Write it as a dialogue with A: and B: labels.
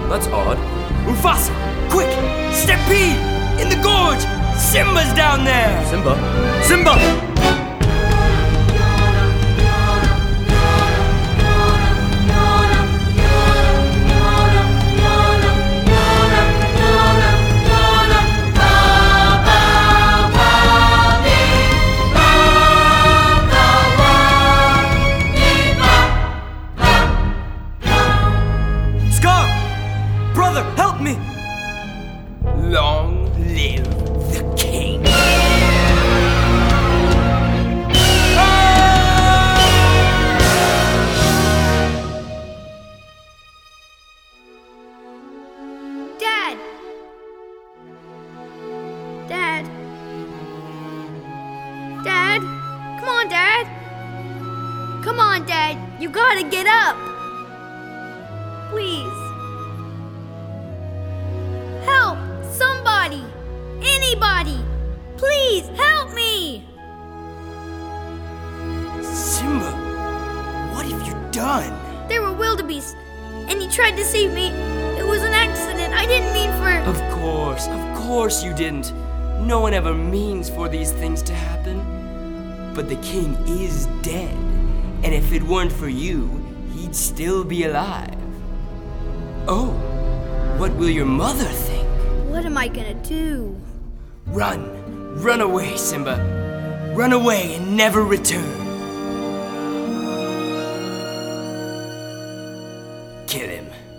A: That's odd.
B: Mufasa, quick! Stampede! In the gorge! Simba's down there!
A: Simba?
B: Simba! Scar! Brother, help me! Long live the king!
C: Dad! Dad! Dad! Come on, Dad! Come on, Dad! You gotta get up! Please. Help! Somebody! Anybody! Please, help me!
B: Simba, what have you done?
C: There were wildebeests, and he tried to save me. It was an accident. I didn't mean for...
B: Of course you didn't. No one ever means for these things to happen. But the king is dead, and if it weren't for you, he'd still be alive. Oh, what will your mother think?
C: What am I gonna do?
B: Run away, Simba. Run away and never return. Kill him.